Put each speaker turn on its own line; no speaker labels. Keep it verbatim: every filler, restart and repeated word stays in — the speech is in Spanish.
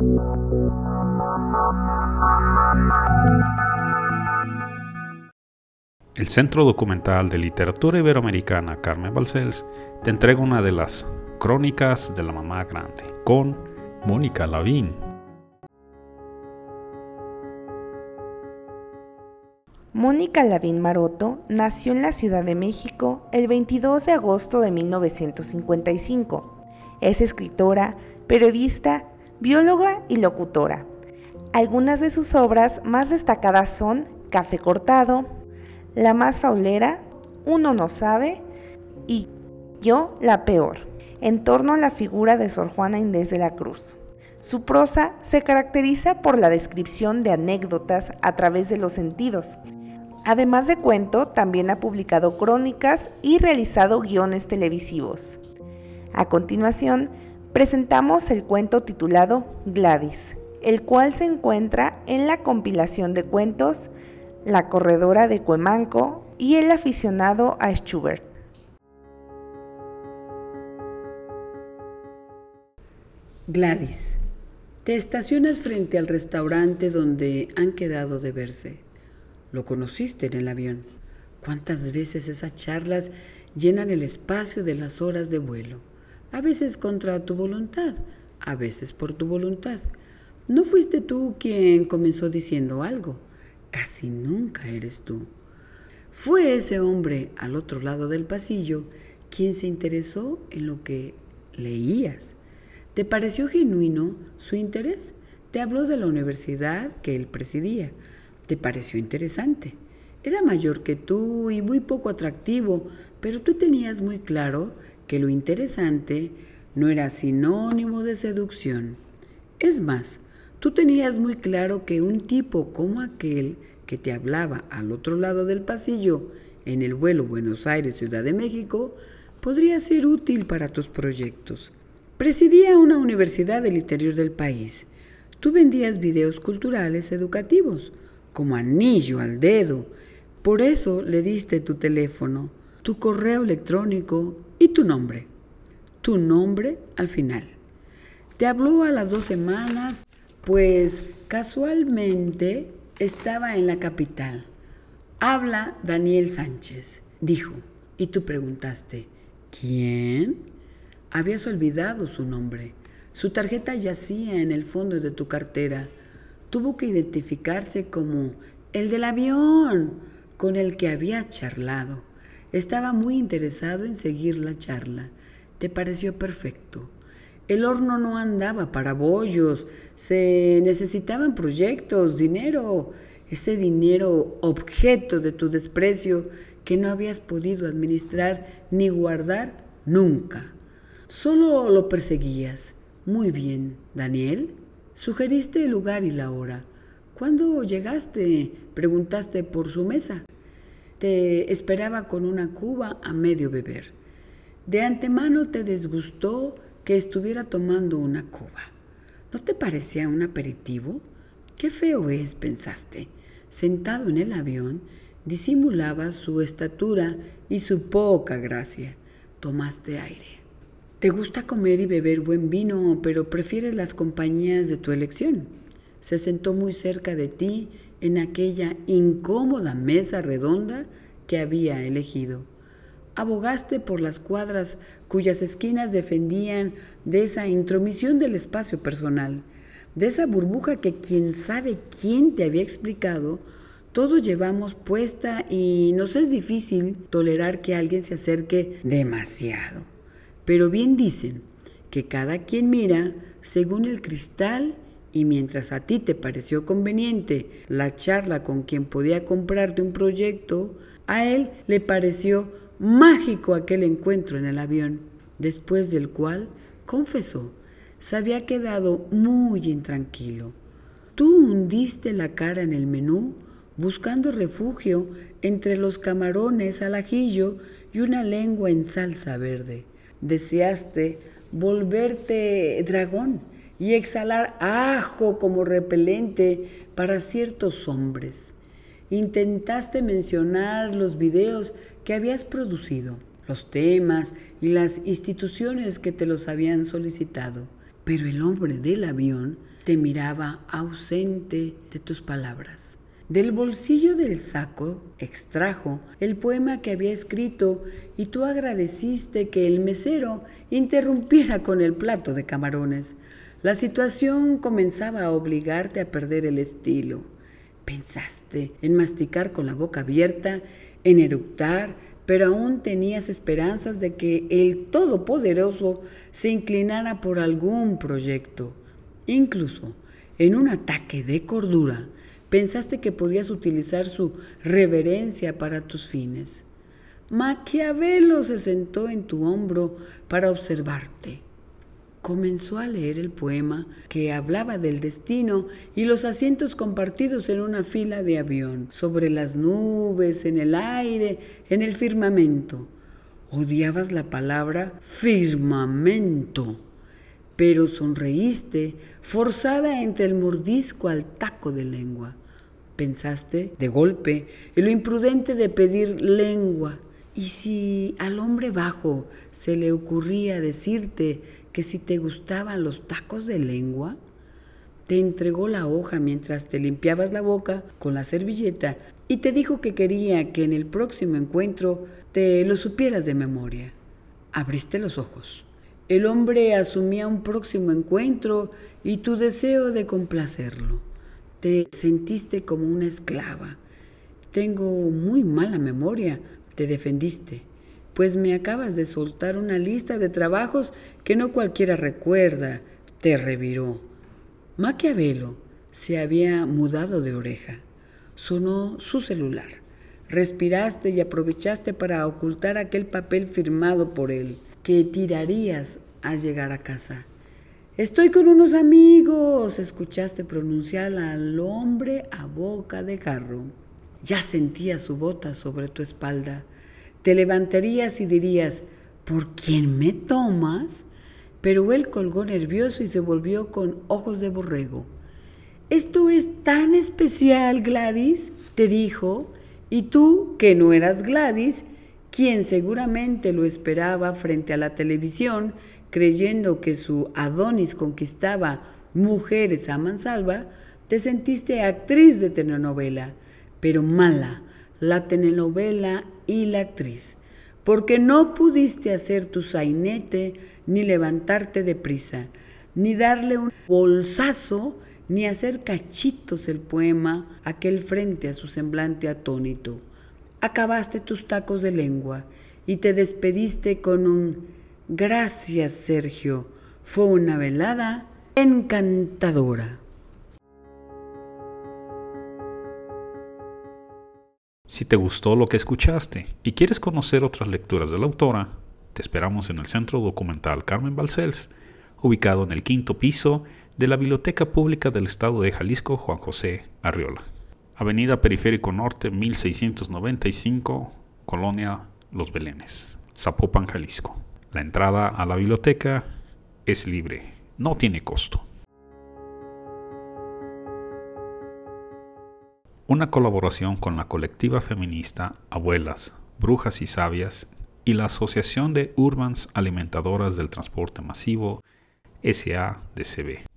El Centro Documental de Literatura Iberoamericana Carmen Balcells te entrega una de las crónicas de la mamá grande con Mónica Lavín.
Mónica Lavín Maroto nació en la Ciudad de México el veintidós de agosto de mil novecientos cincuenta y cinco. Es escritora, periodista, bióloga y locutora. Algunas de sus obras más destacadas son Café cortado, La más faulera, Uno no sabe y Yo la peor, en torno a la figura de Sor Juana Inés de la Cruz. Su prosa se caracteriza por la descripción de anécdotas a través de los sentidos. Además de cuento, también ha publicado crónicas y realizado guiones televisivos. A continuación, presentamos el cuento titulado Gladys, el cual se encuentra en la compilación de cuentos La corredora de Cuemanco y El aficionado a Schubert.
Gladys, te estacionas frente al restaurante donde han quedado de verse. Lo conociste en el avión. ¿Cuántas veces esas charlas llenan el espacio de las horas de vuelo? A veces contra tu voluntad, a veces por tu voluntad. No fuiste tú quien comenzó diciendo algo. Casi nunca eres tú. Fue ese hombre al otro lado del pasillo quien se interesó en lo que leías. ¿Te pareció genuino su interés? Te habló de la universidad que él presidía. ¿Te pareció interesante? Era mayor que tú y muy poco atractivo, pero tú tenías muy claro que lo interesante no era sinónimo de seducción. Es más, tú tenías muy claro que un tipo como aquel que te hablaba al otro lado del pasillo en el vuelo Buenos Aires-Ciudad de México podría ser útil para tus proyectos. Presidía una universidad del interior del país. Tú vendías videos culturales educativos, como anillo al dedo. Por eso le diste tu teléfono, tu correo electrónico y tu nombre. Tu nombre al final. Te habló a las dos semanas, pues casualmente estaba en la capital. Habla Daniel Sánchez, dijo, y tú preguntaste, ¿quién? Habías olvidado su nombre. Su tarjeta yacía en el fondo de tu cartera. Tuvo que identificarse como el del avión con el que había charlado. Estaba muy interesado en seguir la charla. Te pareció perfecto. El horno no andaba para bollos. Se necesitaban proyectos, dinero. Ese dinero objeto de tu desprecio que no habías podido administrar ni guardar nunca. Solo lo perseguías. Muy bien, Daniel. Sugeriste el lugar y la hora. ¿Cuándo llegaste? Preguntaste por su mesa. Te esperaba con una cuba a medio beber. De antemano te disgustó que estuviera tomando una cuba. ¿No te parecía un aperitivo? Qué feo es, pensaste. Sentado en el avión, disimulaba su estatura y su poca gracia. Tomaste aire. Te gusta comer y beber buen vino, pero prefieres las compañías de tu elección. Se sentó muy cerca de ti en aquella incómoda mesa redonda que había elegido. Abogaste por las cuadras cuyas esquinas defendían de esa intromisión del espacio personal, de esa burbuja que quién sabe quién te había explicado, todos llevamos puesta y nos es difícil tolerar que alguien se acerque demasiado. Pero bien dicen que cada quien mira según el cristal y mientras a ti te pareció conveniente la charla con quien podía comprarte un proyecto, a él le pareció mágico aquel encuentro en el avión, después del cual, confesó, se había quedado muy intranquilo. Tú hundiste la cara en el menú buscando refugio entre los camarones al ajillo y una lengua en salsa verde. Deseaste volverte dragón y exhalar ajo como repelente para ciertos hombres. Intentaste mencionar los videos que habías producido, los temas y las instituciones que te los habían solicitado. pero el hombre del avión te miraba ausente de tus palabras. Del bolsillo del saco extrajo el poema que había escrito y tú agradeciste que el mesero interrumpiera con el plato de camarones. La situación comenzaba a obligarte a perder el estilo. Pensaste en masticar con la boca abierta, en eructar, pero aún tenías esperanzas de que el Todopoderoso se inclinara por algún proyecto. Incluso, en un ataque de cordura, pensaste que podías utilizar su reverencia para tus fines. Maquiavelo se sentó en tu hombro para observarte. Comenzó a leer el poema que hablaba del destino y los asientos compartidos en una fila de avión, sobre las nubes, en el aire, en el firmamento. Odiabas la palabra firmamento, pero sonreíste, forzada entre el mordisco al taco de lengua. Pensaste, de golpe, en lo imprudente de pedir lengua. ¿Y si al hombre bajo se le ocurría decirte que si te gustaban los tacos de lengua? Te entregó la hoja mientras te limpiabas la boca con la servilleta y te dijo que quería que en el próximo encuentro te lo supieras de memoria. Abriste los ojos. El hombre asumía un próximo encuentro y tu deseo de complacerlo. Te sentiste como una esclava. Tengo muy mala memoria, te defendiste, pues me acabas de soltar una lista de trabajos que no cualquiera recuerda, te reviró. Maquiavelo se había mudado de oreja. Sonó su celular. Respiraste y aprovechaste para ocultar aquel papel firmado por él, que tirarías al llegar a casa. «Estoy con unos amigos», escuchaste pronunciar al hombre a boca de jarro. Ya sentías su bota sobre tu espalda. Te levantarías y dirías, «¿Por quién me tomas?». Pero él colgó nervioso y se volvió con ojos de borrego. «Esto es tan especial, Gladys», te dijo, y tú, que no eras Gladys, quien seguramente lo esperaba frente a la televisión, creyendo que su Adonis conquistaba mujeres a mansalva, te sentiste actriz de telenovela, pero mala, la telenovela y la actriz, porque no pudiste hacer tu sainete, ni levantarte deprisa, ni darle un bolsazo, ni hacer cachitos el poema, aquel frente a su semblante atónito. Acabaste tus tacos de lengua y te despediste con un «Gracias, Sergio, fue una velada encantadora».
Si te gustó lo que escuchaste y quieres conocer otras lecturas de la autora, te esperamos en el Centro Documental Carmen Balcells, ubicado en el quinto piso de la Biblioteca Pública del Estado de Jalisco Juan José Arriola, Avenida Periférico Norte mil seiscientos noventa y cinco, Colonia Los Belenes, Zapopan, Jalisco. La entrada a la biblioteca es libre, no tiene costo. Una colaboración con la colectiva feminista Abuelas, Brujas y Sabias y la Asociación de Urbans Alimentadoras del Transporte Masivo S A D C B.